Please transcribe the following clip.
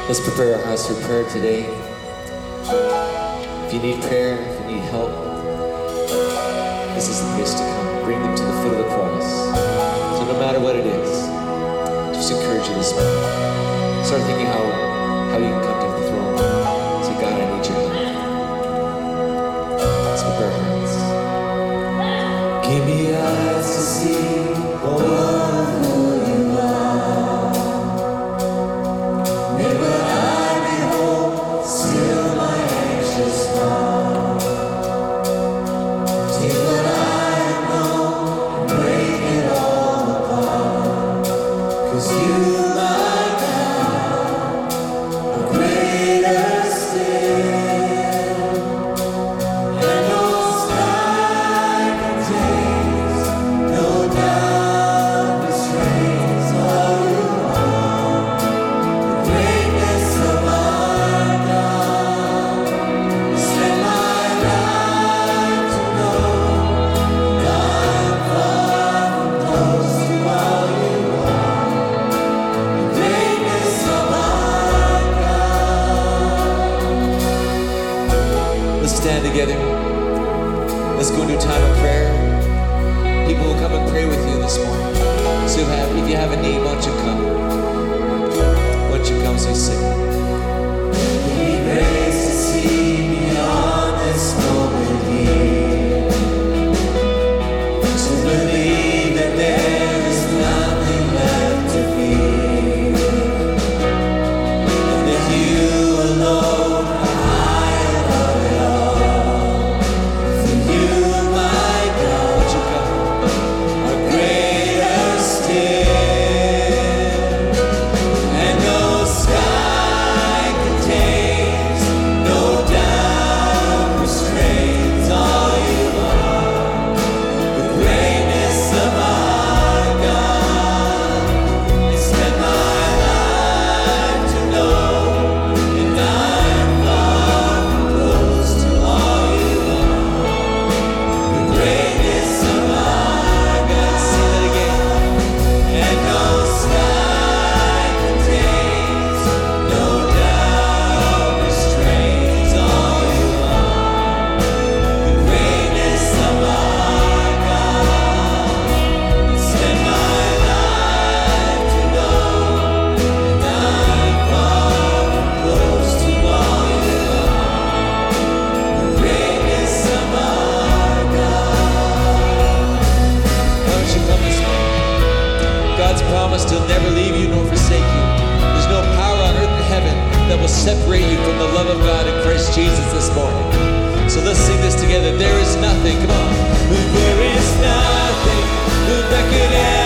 Let's prepare our hearts for prayer today. If you need prayer, if you need help, this is the place to come. Bring them to the foot of the cross. So no matter what it is, just encourage you this morning. Start thinking how you can come to the throne. Say, God, I need your help. Let's prepare our hearts. Give me eyes to see, oh, who you are. May what I behold still my anxious heart. Take what I know and break it all apart. 'Cause you, my God, are greater still. And no sky contains, no doubt restrains all you are. The greatness of our God set my life to know. I'm far from close to all you are. The greatness of our God. Let's stand together. Let's go into a time of prayer. People will come and pray with you this morning. So if you have a need, why don't you come? Why don't you come as we sing? Give me grace to see beyond this moment here. To believe that there is nothing left to fear. And that you alone are high above it all. For you, my God, won't you come? Are greater still. And no sky contains, no doubt restrains all you are. The greatness of our God has spent my life to know. And I'm far from close to all you are. The greatness of our God. Say that again. And no sky contains, no doubt restrains all you are. The greatness of our God has spent my life to know. And I'm far from close to all you are. The greatness of our God. Why don't you come this morning? God's promised He'll never leave you nor forsake you. There's no power on earth and heaven that will separate you from the love of God in Christ Jesus this morning. So let's sing this together. There is nothing, come on. There is nothing that could